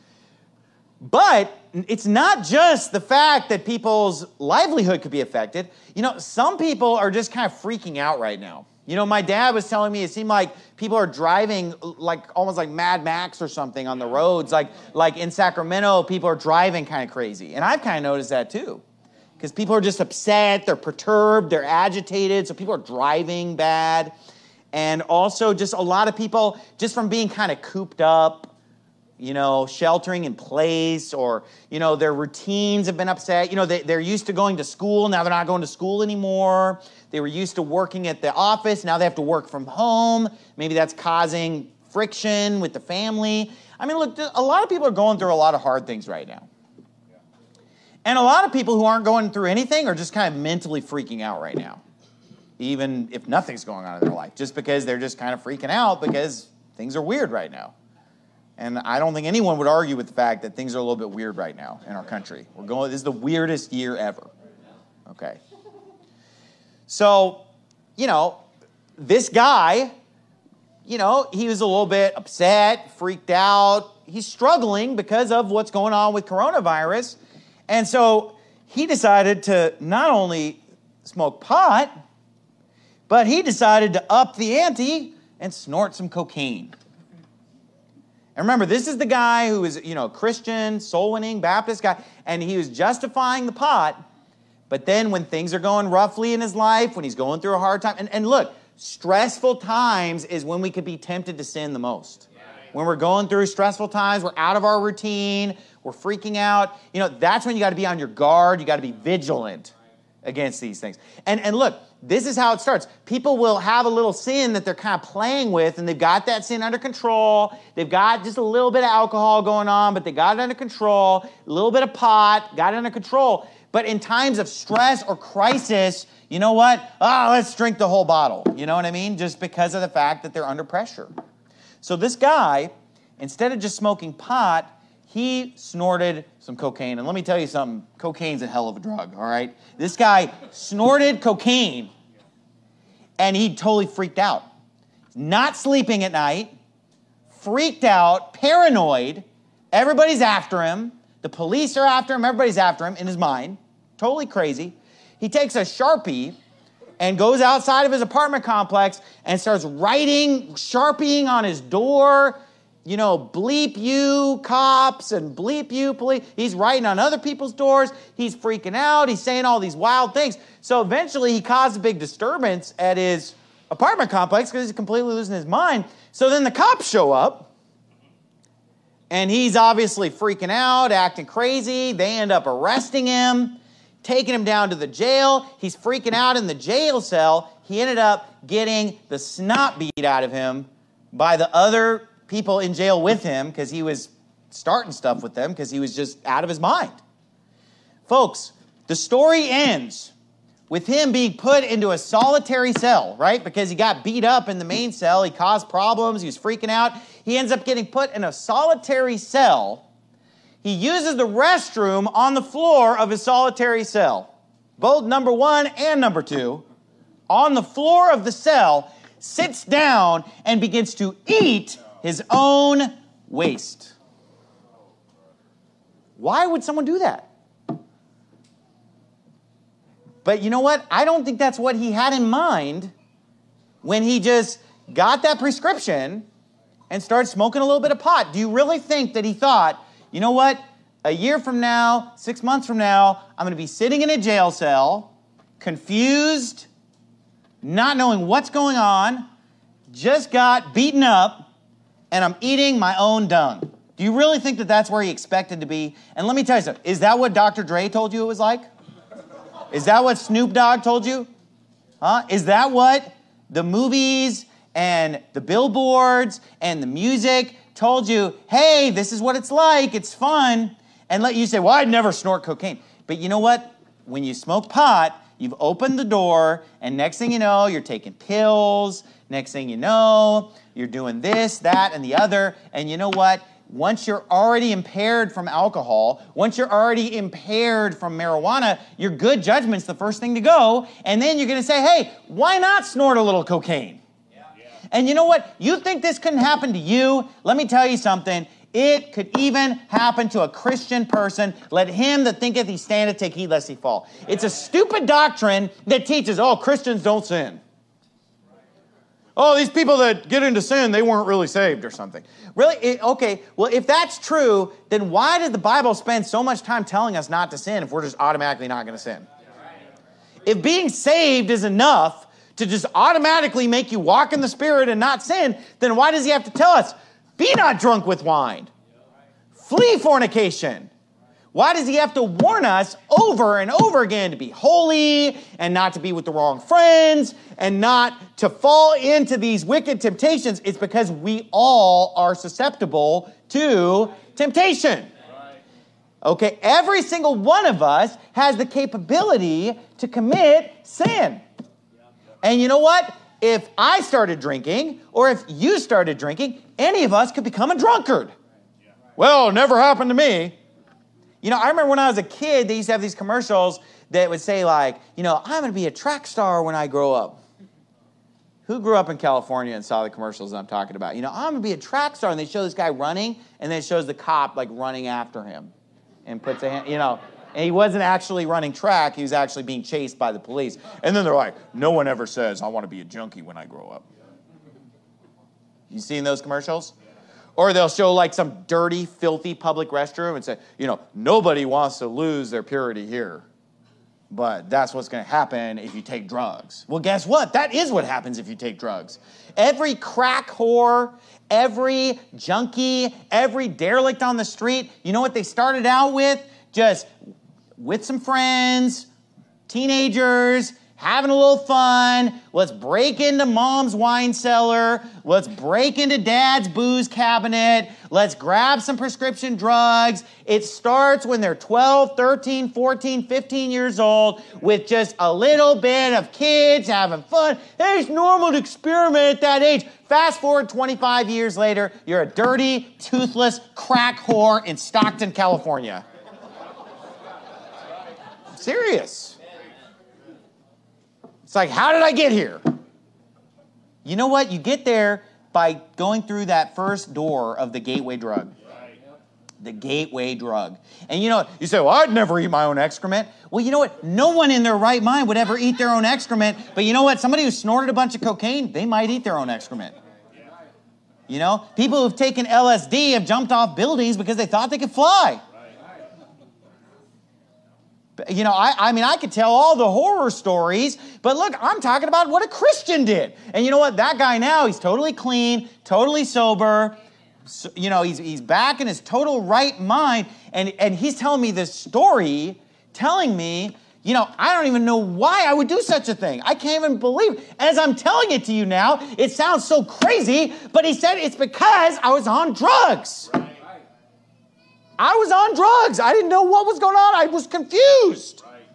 But it's not just the fact that people's livelihood could be affected. You know, some people are just kind of freaking out right now. You know, my dad was telling me it seemed like people are driving like almost like Mad Max or something on the roads. Like, like in Sacramento, people are driving kind of crazy. And I've kind of noticed that too. Because people are just upset, they're perturbed, they're agitated, so people are driving bad. And also just a lot of people, just from being kind of cooped up, you know, sheltering in place, or, you know, their routines have been upset. You know, they, they're used to going to school. Now they're not going to school anymore. They were used to working at the office. Now they have to work from home. Maybe that's causing friction with the family. I mean, look, a lot of people are going through a lot of hard things right now. And a lot of people who aren't going through anything are just kind of mentally freaking out right now, even if nothing's going on in their life, just because they're just kind of freaking out because things are weird right now. And I don't think anyone would argue with the fact that things are a little bit weird right now in our country. We're going, this is the weirdest year ever. Okay. So, you know, this guy, you know, he was a little bit upset, freaked out. He's struggling because of what's going on with coronavirus. And so he decided to not only smoke pot, but he decided to up the ante and snort some cocaine. And remember, this is the guy who is, you know, Christian, soul-winning, Baptist guy, and he was justifying the pot. But then when things are going roughly in his life, when he's going through a hard time, and, and look, stressful times is when we could be tempted to sin the most. When we're going through stressful times, we're out of our routine, we're freaking out. You know, that's when you got to be on your guard. You got to be vigilant against these things. And, and look, this is how it starts. People will have a little sin that they're kind of playing with, and they've got that sin under control. They've got just a little bit of alcohol going on, but they got it under control. A little bit of pot, got it under control. But in times of stress or crisis, you know what? Ah, oh, let's drink the whole bottle. You know what I mean? Just because of the fact that they're under pressure. So this guy, instead of just smoking pot, he snorted some cocaine. And let me tell you something, cocaine's a hell of a drug, all right? This guy snorted cocaine, and he totally freaked out. Not sleeping at night, freaked out, paranoid. Everybody's after him. The police are after him. Everybody's after him in his mind. Totally crazy. He takes a Sharpie and goes outside of his apartment complex and starts writing, Sharpieing on his door, you know, bleep you cops and bleep you police. He's writing on other people's doors. He's freaking out. He's saying all these wild things. So eventually he caused a big disturbance at his apartment complex because he's completely losing his mind. So then the cops show up, and he's obviously freaking out, acting crazy. They end up arresting him, taking him down to the jail. He's freaking out in the jail cell. He ended up getting the snot beat out of him by the other people in jail with him because he was starting stuff with them because he was just out of his mind. Folks, the story ends with him being put into a solitary cell, right? Because he got beat up in the main cell. He caused problems. He was freaking out. He ends up getting put in a solitary cell. He uses the restroom on the floor of his solitary cell. Both number one and number two, on the floor of the cell, sits down and begins to eat his own waste. Why would someone do that? But you know what? I don't think that's what he had in mind when he just got that prescription and started smoking a little bit of pot. Do you really think that he thought, you know what? A year from now, six months from now, I'm going to be sitting in a jail cell, confused, not knowing what's going on, just got beaten up, and I'm eating my own dung. Do you really think that that's where he expected to be? And let me tell you something. Is that what Doctor Dre told you it was like? Is that what Snoop Dogg told you? Huh? Is that what the movies and the billboards and the music told you, hey, this is what it's like, it's fun, and let you say, well, I'd never snort cocaine. But you know what? When you smoke pot, you've opened the door, and next thing you know, you're taking pills. Next thing you know, you're doing this, that, and the other. And you know what? Once you're already impaired from alcohol, once you're already impaired from marijuana, your good judgment's the first thing to go. And then you're going to say, hey, why not snort a little cocaine? Yeah. Yeah. And you know what? You think this couldn't happen to you? Let me tell you something. It could even happen to a Christian person. Let him that thinketh he standeth take heed lest he fall. It's a stupid doctrine that teaches, oh, Christians don't sin. Oh, these people that get into sin, they weren't really saved or something. Really? It, okay, well, if that's true, then why did the Bible spend so much time telling us not to sin if we're just automatically not going to sin? If being saved is enough to just automatically make you walk in the Spirit and not sin, then why does he have to tell us, be not drunk with wine, flee fornication? Why does he have to warn us over and over again to be holy and not to be with the wrong friends and not to fall into these wicked temptations? It's because we all are susceptible to temptation. Okay, every single one of us has the capability to commit sin. And you know what? If I started drinking or if you started drinking, any of us could become a drunkard. Well, it never happened to me. You know, I remember when I was a kid, they used to have these commercials that would say like, you know, I'm going to be a track star when I grow up. Who grew up in California and saw the commercials that I'm talking about? You know, I'm going to be a track star. And they show this guy running, and then it shows the cop like running after him and puts a hand, you know, and he wasn't actually running track. He was actually being chased by the police. And then they're like, no one ever says, I want to be a junkie when I grow up. You seen those commercials? Or they'll show like some dirty, filthy public restroom and say, you know, nobody wants to lose their purity here. But that's what's going to happen if you take drugs. Well, guess what? That is what happens if you take drugs. Every crack whore, every junkie, every derelict on the street, you know what they started out with? Just with some friends, teenagers, having a little fun. Let's break into mom's wine cellar. Let's break into dad's booze cabinet. Let's grab some prescription drugs. It starts when they're twelve, thirteen, fourteen, fifteen years old with just a little bit of kids having fun. Hey, it's normal to experiment at that age. Fast forward twenty-five years later, you're a dirty, toothless crack whore in Stockton, California. I'm serious. It's like, how did I get here? You know what? You get there by going through that first door of the gateway drug. The gateway drug. And you know, you say, well, I'd never eat my own excrement. Well, you know what? No one in their right mind would ever eat their own excrement. But you know what? Somebody who snorted a bunch of cocaine, they might eat their own excrement. You know, people who've taken L S D have jumped off buildings because they thought they could fly. You know, I, I mean, I could tell all the horror stories, but look, I'm talking about what a Christian did. And you know what? That guy now, he's totally clean, totally sober. So, you know, he's he's back in his total right mind. And, and he's telling me this story, telling me, you know, I don't even know why I would do such a thing. I can't even believe it. As I'm telling it to you now, it sounds so crazy, but he said it's because I was on drugs. Right. I was on drugs. I didn't know what was going on. I was confused. Right.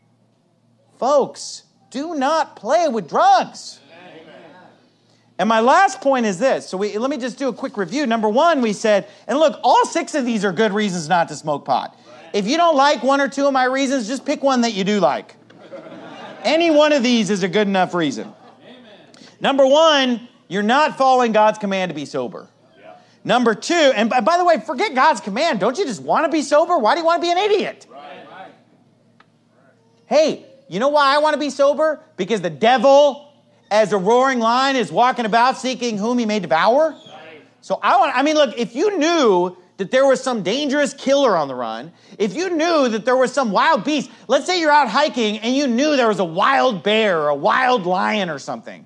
Folks, do not play with drugs. Amen. And my last point is this. So we, let me just do a quick review. Number one, we said, and look, all six of these are good reasons not to smoke pot. Right. If you don't like one or two of my reasons, just pick one that you do like. Any one of these is a good enough reason. Amen. Number one, you're not following God's command to be sober. Number two, and by the way, forget God's command. Don't you just want to be sober? Why do you want to be an idiot? Right. Right. Hey, you know why I want to be sober? Because the devil, as a roaring lion, is walking about seeking whom he may devour. Right. So I want, I mean, look, if you knew that there was some dangerous killer on the run, if you knew that there was some wild beast, let's say you're out hiking and you knew there was a wild bear or a wild lion or something,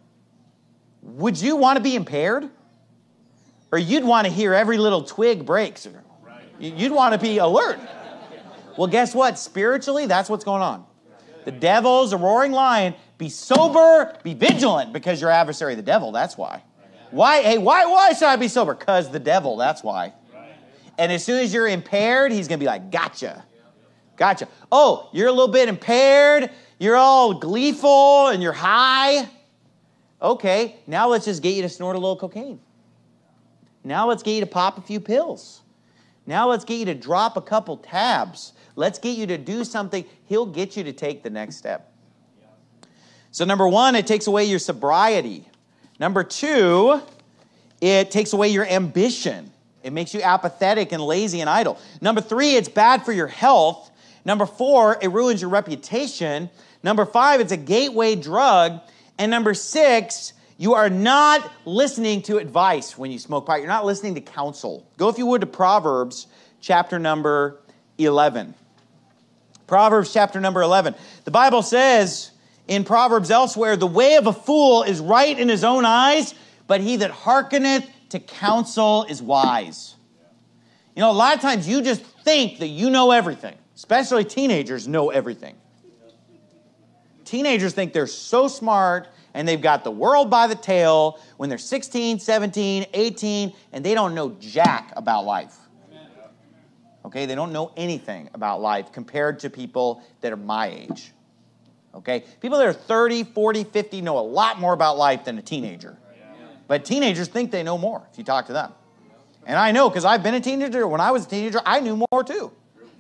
would you want to be impaired? Or you'd want to hear every little twig breaks. You'd want to be alert. Well, guess what? Spiritually, that's what's going on. The devil's a roaring lion. Be sober, be vigilant, because your adversary, the devil, that's why. Why? Hey, why, why should I be sober? Because the devil, that's why. And as soon as you're impaired, he's going to be like, gotcha. Gotcha. Oh, you're a little bit impaired. You're all gleeful and you're high. Okay, now let's just get you to snort a little cocaine. Now let's get you to pop a few pills. Now let's get you to drop a couple tabs. Let's get you to do something. He'll get you to take the next step. So number one, it takes away your sobriety. Number two, it takes away your ambition. It makes you apathetic and lazy and idle. Number three, it's bad for your health. Number four, it ruins your reputation. Number five, it's a gateway drug. And number six, you are not listening to advice when you smoke pot. You're not listening to counsel. Go, if you would, to Proverbs chapter number eleven. Proverbs chapter number eleven. The Bible says in Proverbs elsewhere, the way of a fool is right in his own eyes, but he that hearkeneth to counsel is wise. You know, a lot of times you just think that you know everything. Especially teenagers know everything. Teenagers think they're so smart and they've got the world by the tail when they're sixteen, seventeen, eighteen, and they don't know jack about life. Okay, they don't know anything about life compared to people that are my age. Okay, people that are thirty, forty, fifty know a lot more about life than a teenager. But teenagers think they know more if you talk to them. And I know because I've been a teenager. When I was a teenager, I knew more too.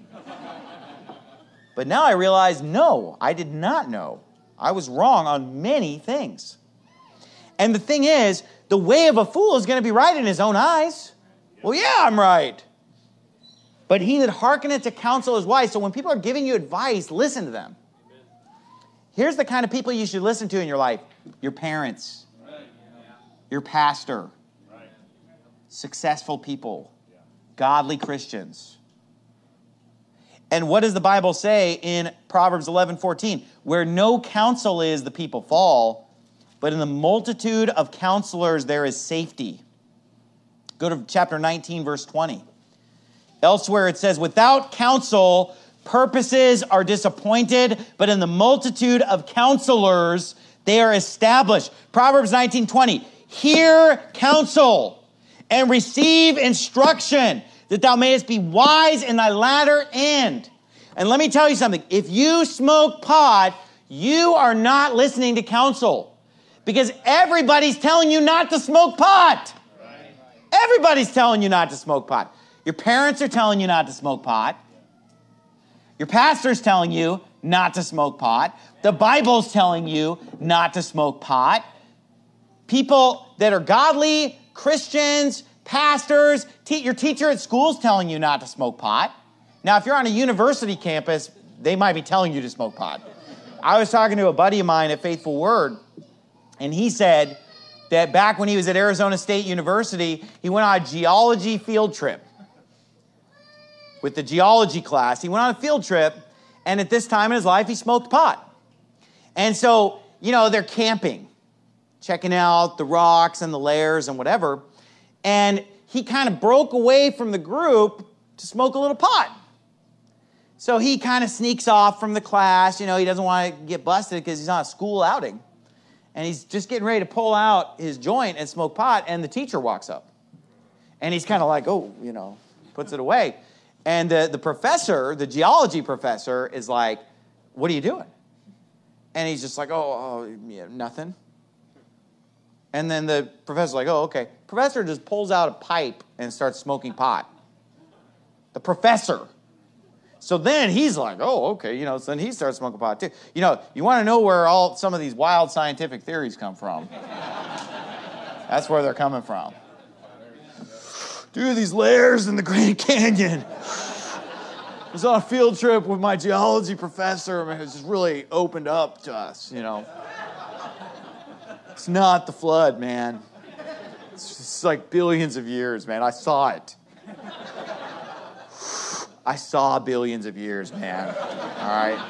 But now I realize, no, I did not know. I was wrong on many things. And the thing is, the way of a fool is going to be right in his own eyes. Well, yeah, I'm right. But he that hearkeneth to counsel is wise. So when people are giving you advice, listen to them. Here's the kind of people you should listen to in your life. Your parents. Your pastor. Successful people. Godly Christians. And what does the Bible say in Proverbs eleven fourteen? Where no counsel is, the people fall, but in the multitude of counselors there is safety. Go to chapter nineteen, verse twenty. Elsewhere it says, without counsel, purposes are disappointed, but in the multitude of counselors they are established. Proverbs nineteen twenty. Hear counsel and receive instruction, that thou mayest be wise in thy latter end. And let me tell you something. If you smoke pot, you are not listening to counsel. Because everybody's telling you not to smoke pot. Right. Everybody's telling you not to smoke pot. Your parents are telling you not to smoke pot. Your pastor's telling you not to smoke pot. The Bible's telling you not to smoke pot. People that are godly, Christians, pastors, te- your teacher at school is telling you not to smoke pot. Now, if you're on a university campus, they might be telling you to smoke pot. I was talking to a buddy of mine at Faithful Word, and he said that back when he was at Arizona State University, he went on a geology field trip. With the geology class, he went on a field trip, And at this time in his life, he smoked pot. And so, you know, they're camping, checking out the rocks and the layers and whatever. And he kind of broke away from the group to smoke a little pot. So he kind of sneaks off from the class. You know, he doesn't want to get busted because he's on a school outing. And he's just getting ready to pull out his joint and smoke pot, and the teacher walks up. And he's kind of like, oh, you know, puts it away. And the, the professor, the geology professor, is like, what are you doing? And he's just like, oh, oh yeah, nothing. And then the professor's like, oh, okay. Professor just pulls out a pipe and starts smoking pot. The professor. So then he's like, oh, okay, you know, so then he starts smoking pot too. You know, you want to know where all some of these wild scientific theories come from. That's where they're coming from. Dude, these layers in the Grand Canyon. I was on a field trip with my geology professor. I mean, it just really opened up to us, you know. It's not the flood, man. It's just like billions of years, man. I saw it. I saw billions of years, man. All right.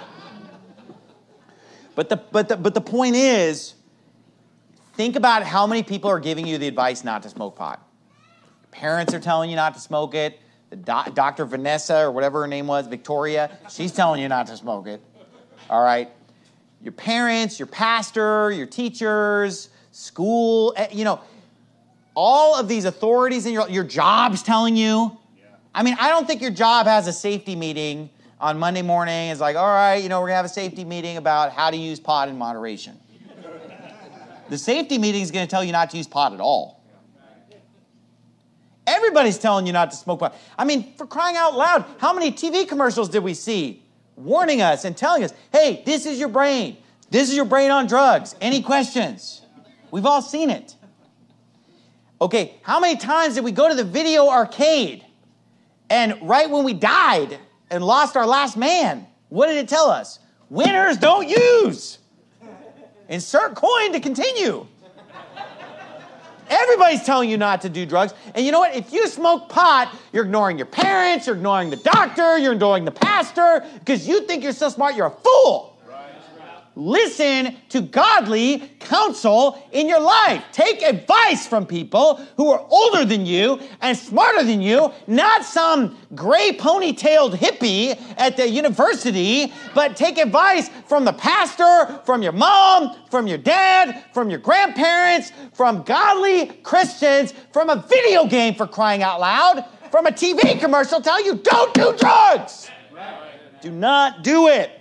But the but the but the point is, think about how many people are giving you the advice not to smoke pot. Your parents are telling you not to smoke it. The doc, Doctor Vanessa or whatever her name was, Victoria, she's telling you not to smoke it. All right. Your parents, your pastor, your teachers, school, you know, all of these authorities in your your job's telling you. I mean, I don't think your job has a safety meeting on Monday morning. It's like, all right, you know, we're going to have a safety meeting about how to use pot in moderation. The safety meeting is going to tell you not to use pot at all. Everybody's telling you not to smoke pot. I mean, for crying out loud, how many T V commercials did we see warning us and telling us, hey, this is your brain. This is your brain on drugs. Any questions? We've all seen it. Okay, how many times did we go to the video arcade? And right when we died and lost our last man, what did it tell us? Winners don't use. Insert coin to continue. Everybody's telling you not to do drugs. And you know what? If you smoke pot, you're ignoring your parents, you're ignoring the doctor, you're ignoring the pastor, because you think you're so smart, you're a fool. Listen to godly counsel in your life. Take advice from people who are older than you and smarter than you, not some gray ponytailed hippie at the university, but take advice from the pastor, from your mom, from your dad, from your grandparents, from godly Christians, from a video game, for crying out loud, from a T V commercial telling you don't do drugs. Do not do it.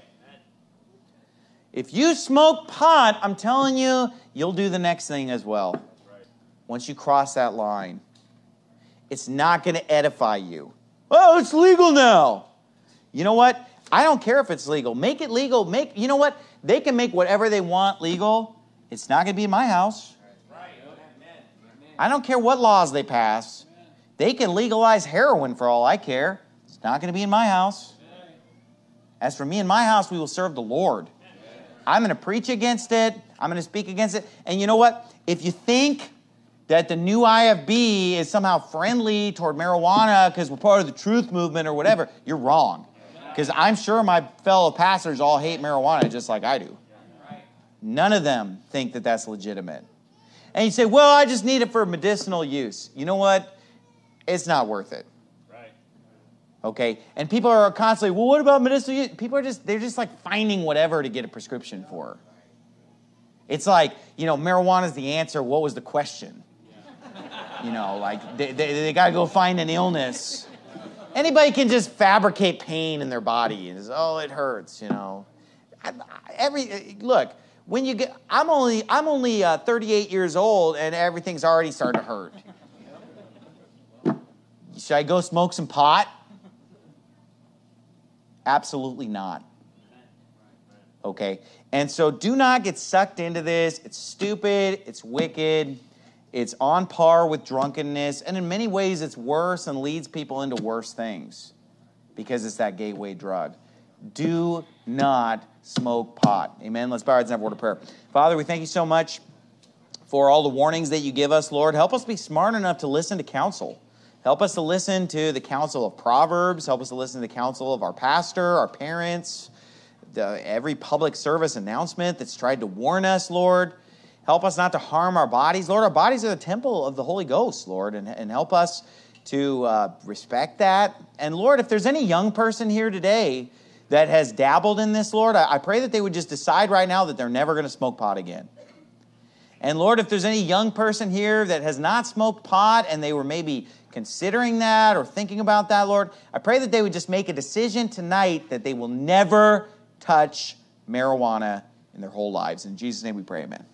If you smoke pot, I'm telling you, you'll do the next thing as well. Right. Once you cross that line, it's not going to edify you. Oh, it's legal now. You know what? I don't care if it's legal. Make it legal. Make, you know what? They can make whatever they want legal. It's not going to be in my house. Right. I don't care what laws they pass. They can legalize heroin for all I care. It's not going to be in my house. As for me and my house, we will serve the Lord. I'm going to preach against it. I'm going to speak against it. And you know what? If you think that the new I F B is somehow friendly toward marijuana because we're part of the truth movement or whatever, you're wrong. Because I'm sure my fellow pastors all hate marijuana just like I do. None of them think that that's legitimate. And you say, well, I just need it for medicinal use. You know what? It's not worth it. Okay, and people are constantly, well, what about medicinal use? People are just, they're just like finding whatever to get a prescription for. It's like, you know, marijuana is the answer. What was the question? You know, like they, they, they got to go find an illness. Anybody can just fabricate pain in their body and say, oh, it hurts, you know. I, every look, when you get, I'm only, I'm only uh, thirty-eight years old and everything's already starting to hurt. Should I go smoke some pot? Absolutely not. Okay? And so do not get sucked into this. It's stupid. It's wicked. It's on par with drunkenness. And in many ways, it's worse and leads people into worse things because it's that gateway drug. Do not smoke pot. Amen? Let's bow our heads and have a word of prayer. Father, we thank you so much for all the warnings that you give us, Lord. Help us be smart enough to listen to counsel. Help us to listen to the counsel of Proverbs. Help us to listen to the counsel of our pastor, our parents, the, every public service announcement that's tried to warn us, Lord. Help us not to harm our bodies. Lord, our bodies are the temple of the Holy Ghost, Lord, and, and help us to uh, respect that. And Lord, if there's any young person here today that has dabbled in this, Lord, I, I pray that they would just decide right now that they're never going to smoke pot again. And Lord, if there's any young person here that has not smoked pot and they were maybe considering that or thinking about that, Lord, I pray that they would just make a decision tonight that they will never touch marijuana in their whole lives. In Jesus' name we pray, amen.